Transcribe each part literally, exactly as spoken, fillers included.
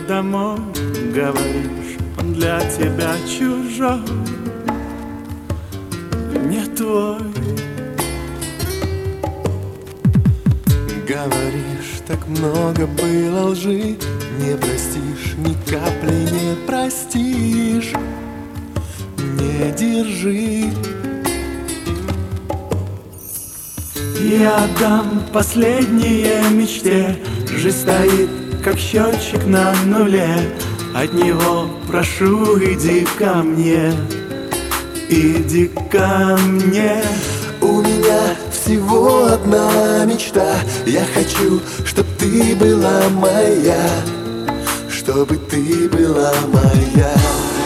домой, говоришь, он для тебя чужой, не твой. Говоришь, так много было лжи, не простишь, ни капли не простишь. Не держи. Я дам последние мечте. Жизнь стоит, как счетчик на нуле. От него прошу, иди ко мне, иди ко мне. У меня всего одна мечта. Я хочу, чтоб ты была моя, чтобы ты была моя.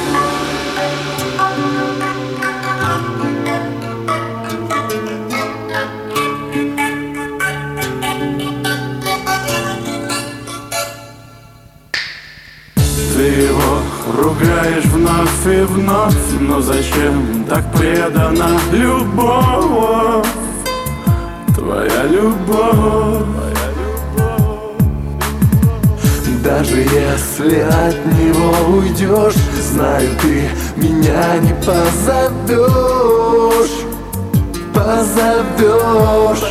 Ты его ругаешь вновь и вновь, но зачем так предана любовь? Твоя любовь. Даже если от него уйдешь, знаю, ты меня не позовешь. Позовешь.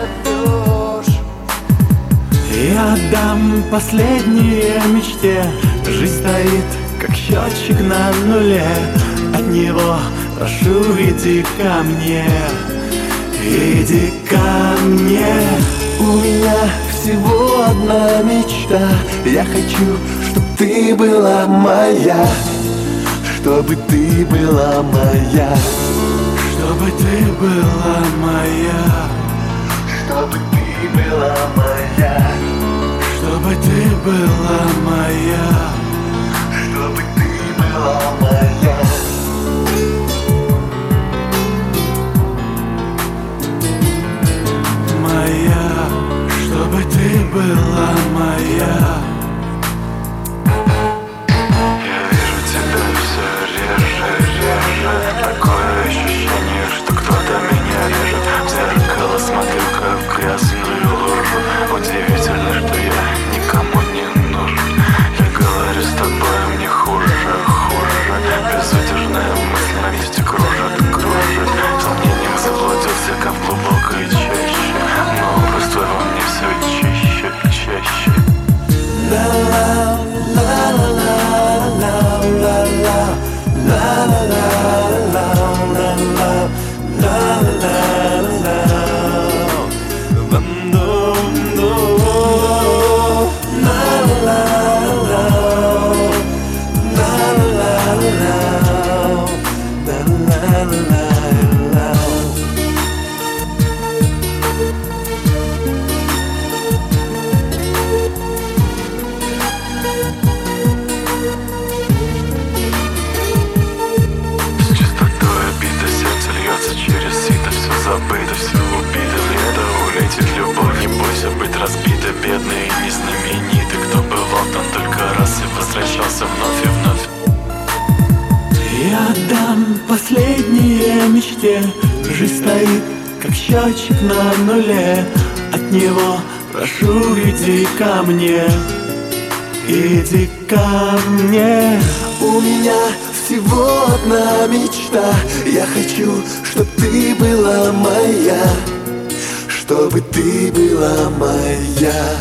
Я дам последние мечте. Жизнь стоит, как счетчик на нуле. От него прошу, иди ко мне, иди ко мне. У меня всего одна мечта. Я хочу, чтоб ты была моя, чтобы ты была моя, чтобы ты была моя, чтобы ты была моя, чтобы ты была моя, чтобы ты была моя. Моя, чтобы ты была моя. Я вижу тебя все реже, реже. Такое ощущение, что кто-то меня режет. В зеркало смотрю, как в грязную лужу. Удивительно, что я никому не нужен. Я говорю с тобой, мне хуже, хуже. Безудержная мысль на месте кружит, кружит. Сомнением заблудился, как в глубокой чаще. Но образ твой во мне все чаще, чаще. Забыто, все убито, лето улетит любовь. Не бойся быть разбитой, бедный и незнаменитый. Кто бывал там только раз и возвращался вновь и вновь. Я дам последние мечте. Жизнь стоит, как счетчик на нуле. От него прошу, иди ко мне, иди ко мне. У меня всего одна мечта. Я хочу, чтоб ты была моя, чтобы ты была моя.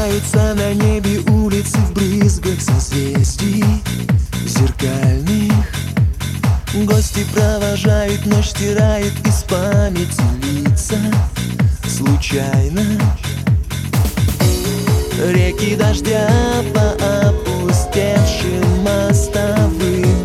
Купаются на небе улицы в брызгах созвездий зеркальных. Гости провожают, ночь стирает из памяти лица случайно. Реки дождя по опустевшим мостовым.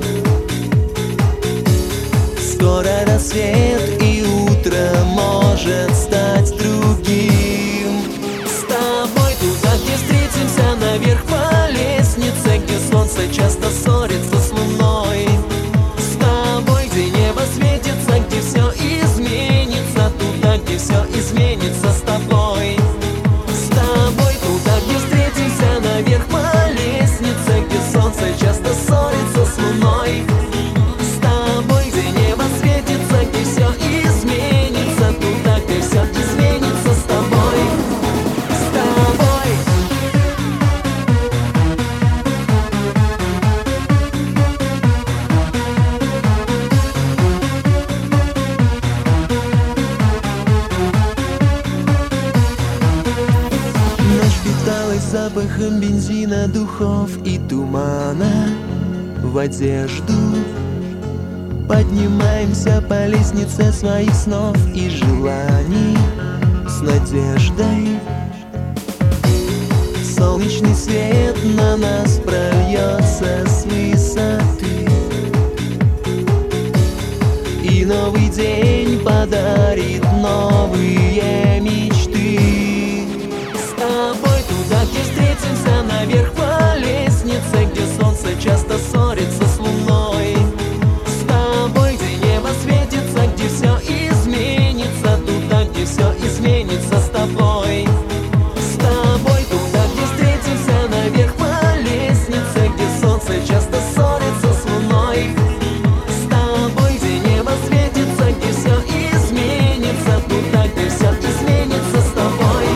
Скоро рассвет, и утро может стать другим. С тобой туда, где встретимся, наверх по лестнице, где солнце часто ссорится с луной. С тобой, где небо светится, где все изменится, туда, где все изменится с тобой. С тобой туда, где встретимся, наверх по лестнице, где солнце часто ссорится с луной. С тобой, где небо светится, где все изменится, туда, где все изменится с тобой. С тобой. Ночь питалась запахом бензина, духов и тумана в одежду. Поднимаемся по лестнице своих снов и желаний с надеждой. Солнечный свет на нас прольется с высоты, и новый день подарит новые мечты. С тобой туда, где встретимся, наверх по лестнице, где солнце часто ссорится с луной. С тобой, где небо светится, где все изменится, туда, где все изменится с тобой. С тобой туда, где встретимся, наверх по лестнице, где солнце часто ссорится с луной. С тобой, где небо светится, где все изменится, туда, где все изменится с тобой.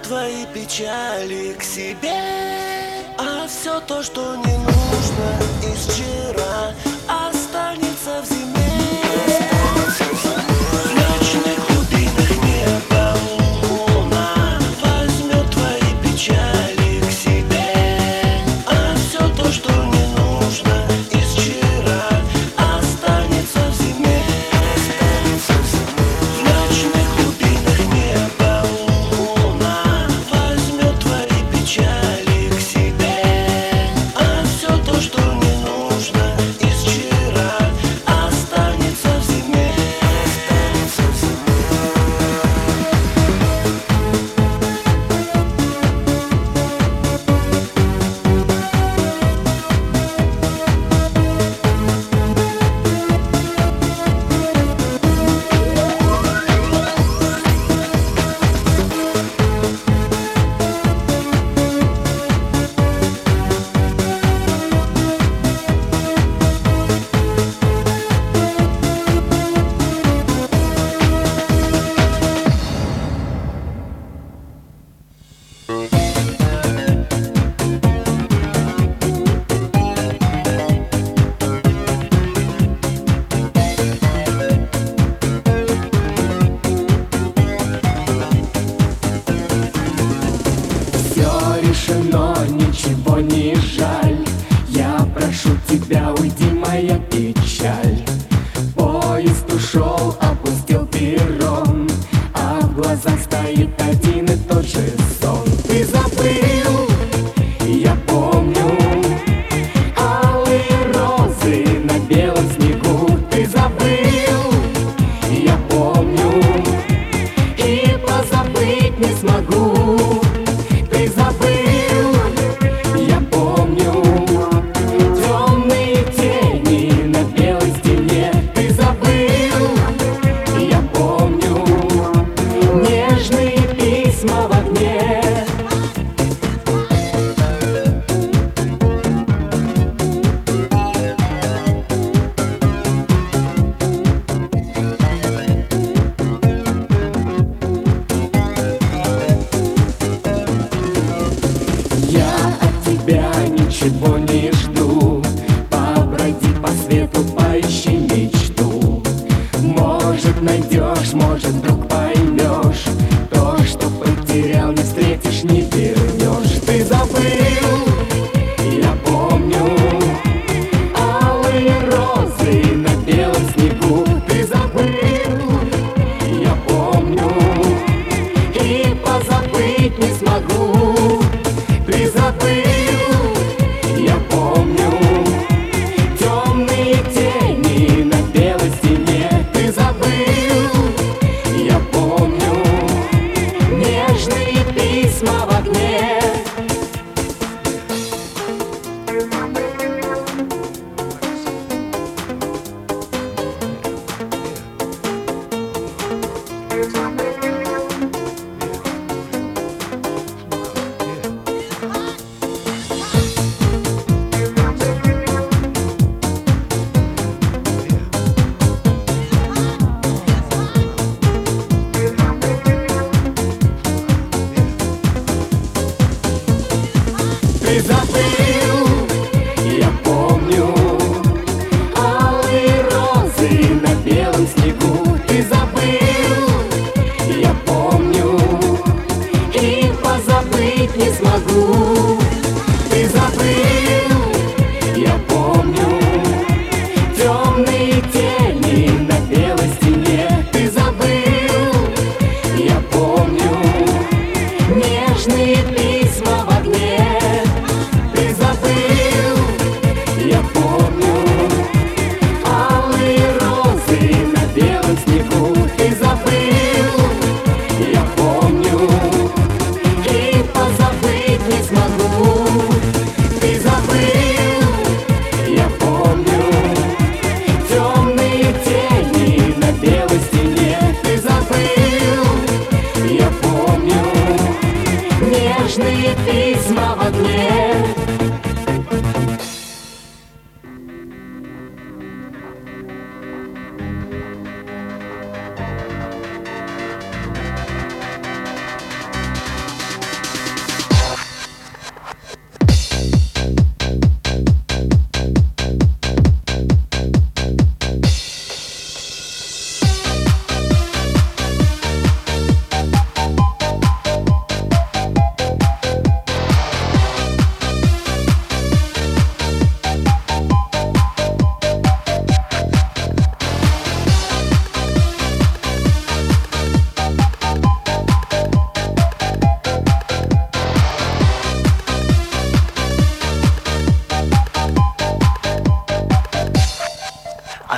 твои печали к себе, а все то, что не нужно из вчера, останется в зиме. В ночных глубинах неба луна возьмет твои печали к себе, а все то, что не нужно из вчера, останется в зиме. В ночных глубинах неба луна возьмет твои печали к себе, а все то, что не нужно из вчера, останется в зиме. Все решено, ничего не жаль. Я прошу тебя, уйди, моя печаль. Поезд ушел, опустил перрон, а в глазах стоит один и тот же сон. Ты забыл, я помню, алые розы на белом снегу. Ты забыл, я помню, и позабыть не смогу. Ты забыл, я помню, темные тени на белой стене. Ты забыл, я помню, нежные письма в огне. Я от тебя ничего не жду. Поброди по свету, поищи мечту. Может найдешь, может вдруг поймешь, то, что потерял, не встретишь, не вернешь. Ты забыл, я помню, алые розы на белом снегу. Ты забыл, я помню, и позабыть не смогу. Ты забыл, я помню, темные тени на белой стене. Ты забыл, я помню, нежные письма в огне. Ты забыл, я помню, алые розы на белом снегу. Ты забыл, я помню, и позабыть не смогу. Ты забыл, я помню, темные тени на белой стене. Ты забыл, я помню, нежные письма в огне. Ты забыл, я помню, алые розы на белом снегу. Ты забыл, я помню, и позабыть не смогу. Ты забыл, я помню, темные тени на белой стене. Ты забыл, я помню, нежные письма в огне.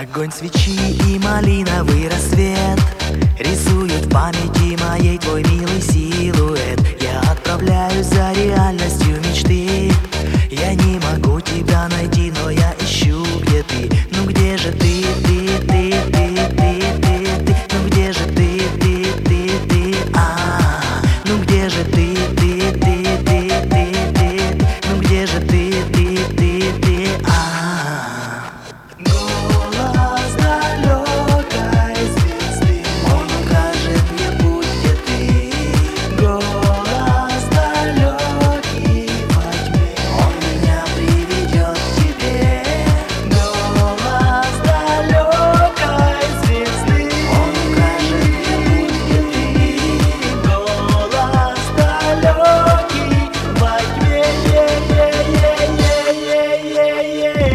Огонь свечи и малиновый рассвет рисуют в памяти моей твой милый силуэт. Я отправляюсь за реальностью мечты. Я не могу тебя найти, но я ищу, где ты. Ну где же ты, ты, ты, ты, ты, ты, ты? Ну где же ты, ты, ты, ты, а? Ну где же ты, ты, ты, ты, ты, ты? Ну где же ты, ты, ты, ты, а? Голос далекой звезды, он укажет мне путь, где ты. Голос далекий во тьме, он меня приведет к тебе. Голос далекой звезды, он укажет мне путь, где ты. Голос далекий во тьме, е-е-е-е-е-е-е.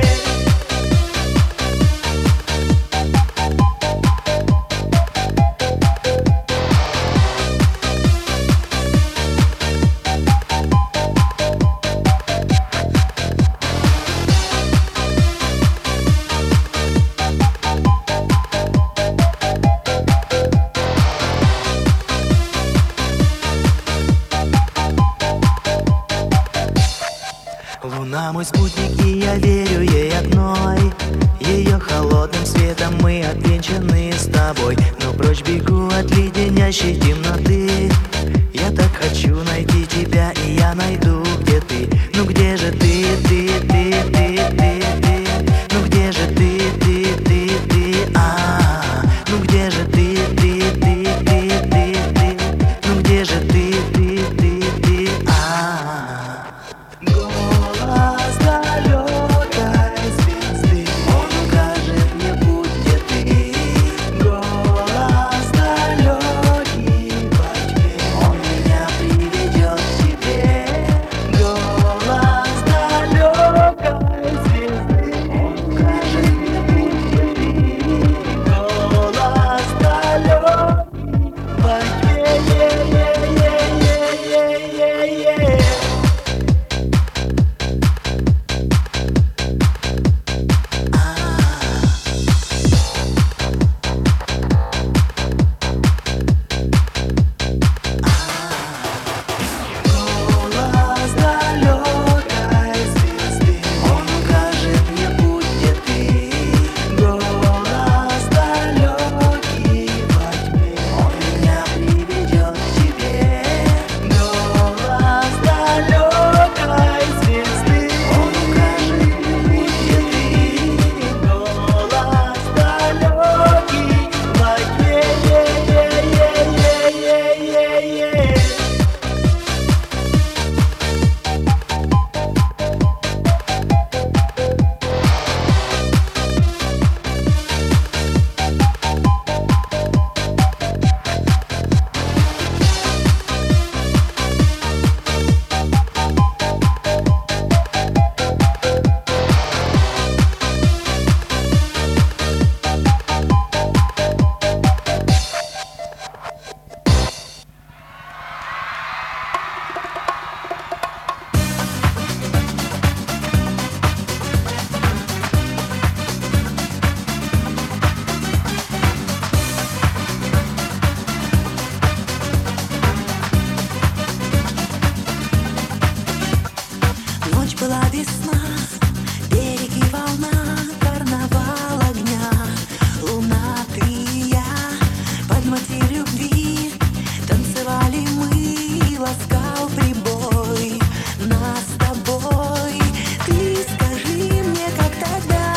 Луна мой спутник, и я верю ей одной. Ее холодным светом мы отвенчаны с тобой. Но прочь бегу от леденящей темноты. Я так хочу найти тебя, и я найду, где ты. Ну где же ты, ты, ты, ты, ты, ты? Ну где же ты, ты, ты, ты, а? Ну где же ты, ты, ты, ты, ты, ты? Ну где же ты, ты, ты, ты, а? Голос далекой звезды, он укажет мне путь, где ты. Голос далекий во тьме, он меня приведет к тебе. Голос далекой звезды, он укажет мне путь, где ты. Голос далекий во тьме, е-е-е-е-е-е-е. Голос далекой звезды, он укажет мне путь, где ты. Голос далекий во тьме, он меня приведет к тебе. Голос далекой звезды, он укажет мне путь, где ты. Голос далекий во тьме, е-е-е-е-е-е-е. Ночь была весна, берег и волна, карнавал огня, луна, ты и я, под мотив любви танцевали мы, ласкал прибой нас с тобой. Ты скажи мне, как тогда,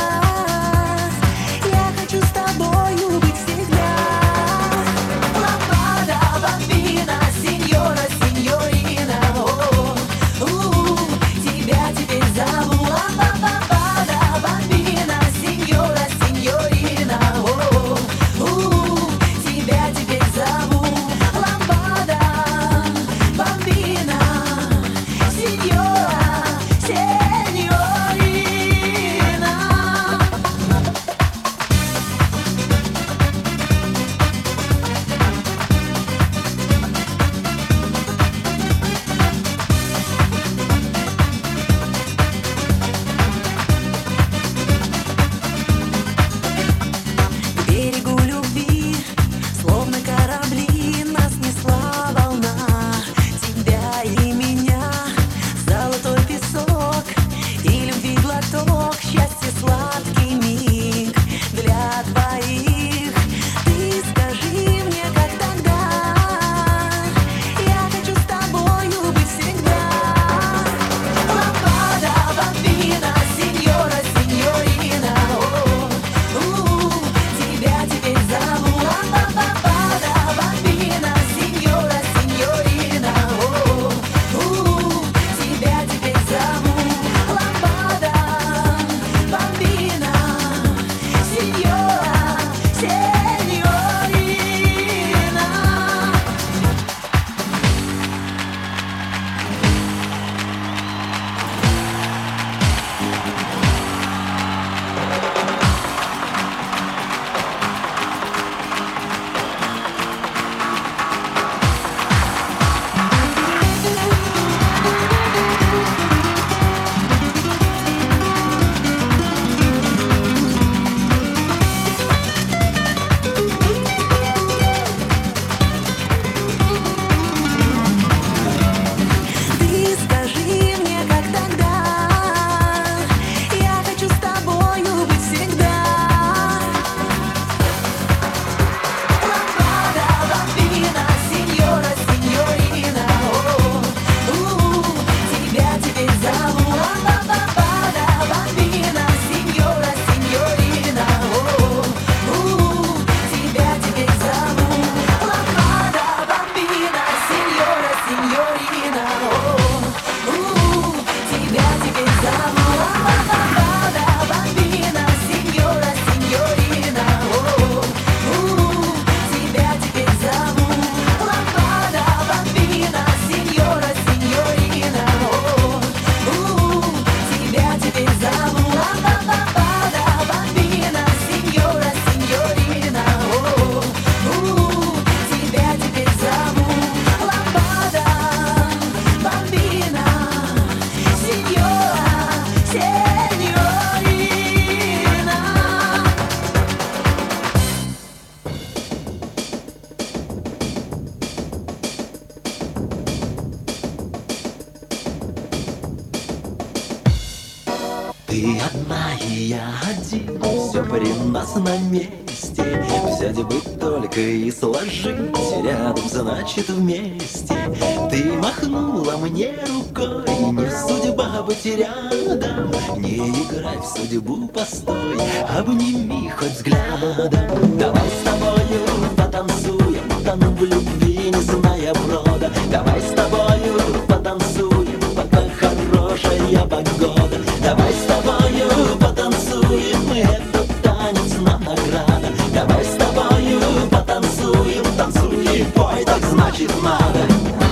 я хочу с тобою быть всегда. Лампада, бомбина, сеньора, сеньорина, о, у, тебя теперь зову. Лампада, бомбина, сеньора, сеньорина, о, у, тебя теперь зову. Лампада, бомбина. Ты одна и я один, все при нас на месте. Взять бы только и сложить, рядом значит вместе. Ты махнула мне рукой, не судьба быть рядом. Не играй в судьбу, постой, обними хоть взглядом. Давай с тобою потанцуем, тону в любви, не зная брода. Давай с тобою потанцуем, пока хорошая погода. Давай с тобою потанцуем, этот танец нам награда. Давай с тобою потанцуем, танцуй и пой, так значит надо.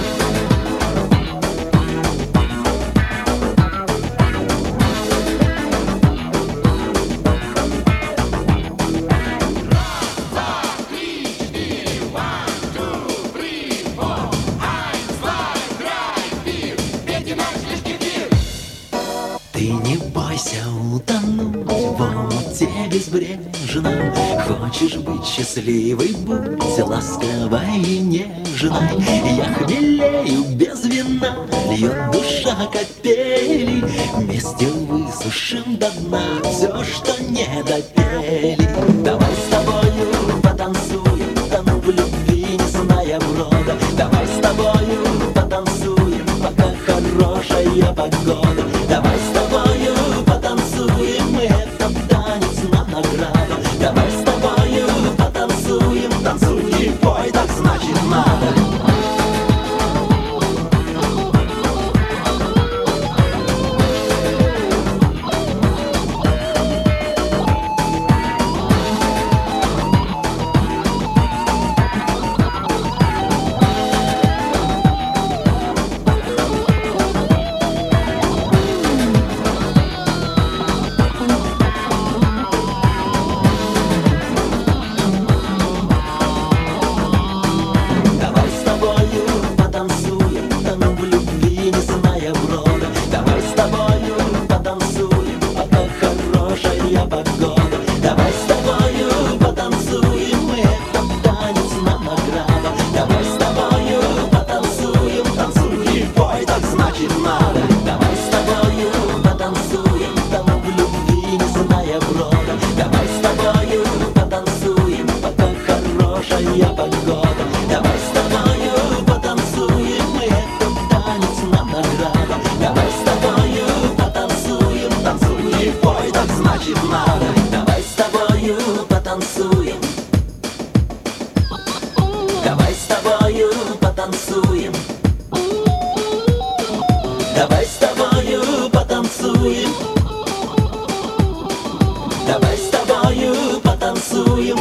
Ты не бойся утонуть в омуте безбрежном. Хочешь быть счастливой, будь ласковой и нежной. Я хмелею без вина, льет душа капели. Вместе высушим до дна все, что не допели. Давай с тобою потанцуем, тону в любви, не зная брода. Давай с тобою потанцуем, пока хорошая погода. Давай с тобою потанцуем, этот танец нам награда. Давай с тобою потанцуем, танцуй и пой, так значит надо. Давай с тобою потанцуем. Давай с тобою потанцуем.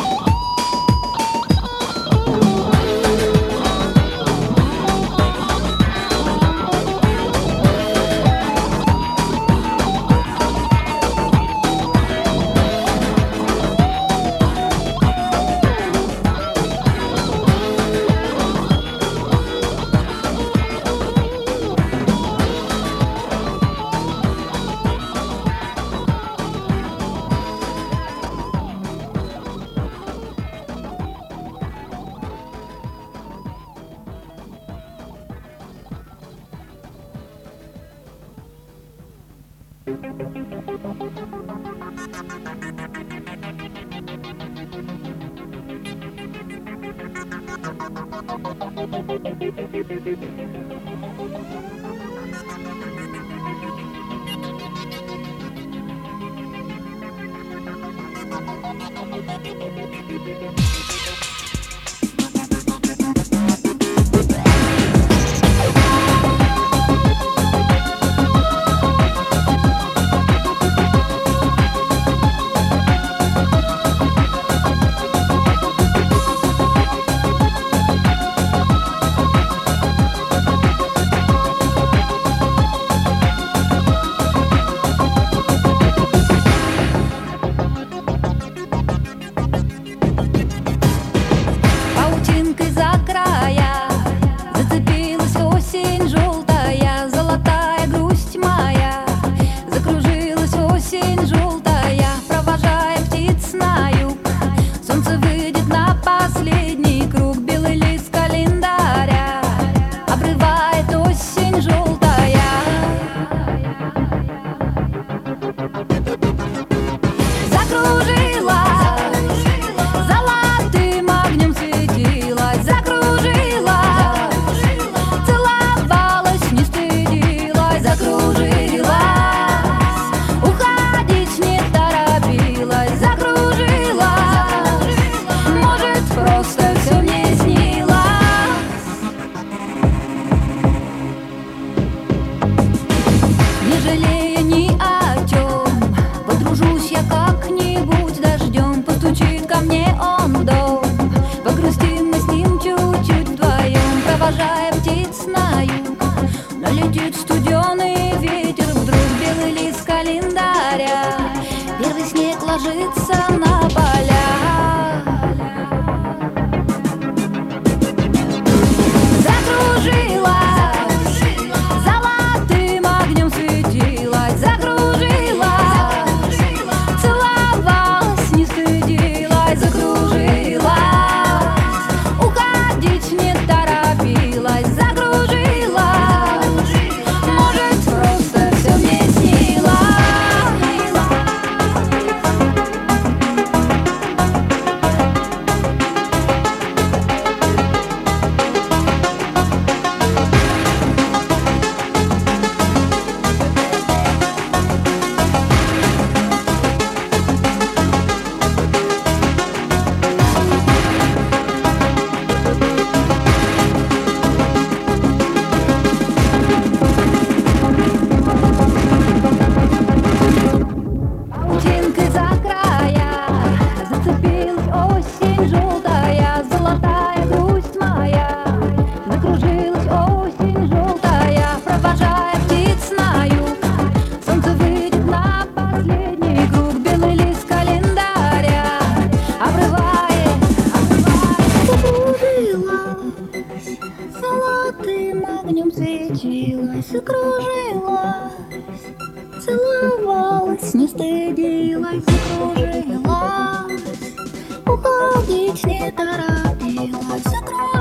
жалея ни о чем. Подружусь я как-нибудь дождем, постучит ко мне он в дом. Погрустим мы с ним чуть-чуть вдвоем, провожая птиц на юг. Налетит студеный ветер, вдруг белый лист календаря, первый снег ложится на поля. Золотым огнем светилась, закружилась, целовалась, не стыдилась, закружилась, уходить не торопилась, закружилась.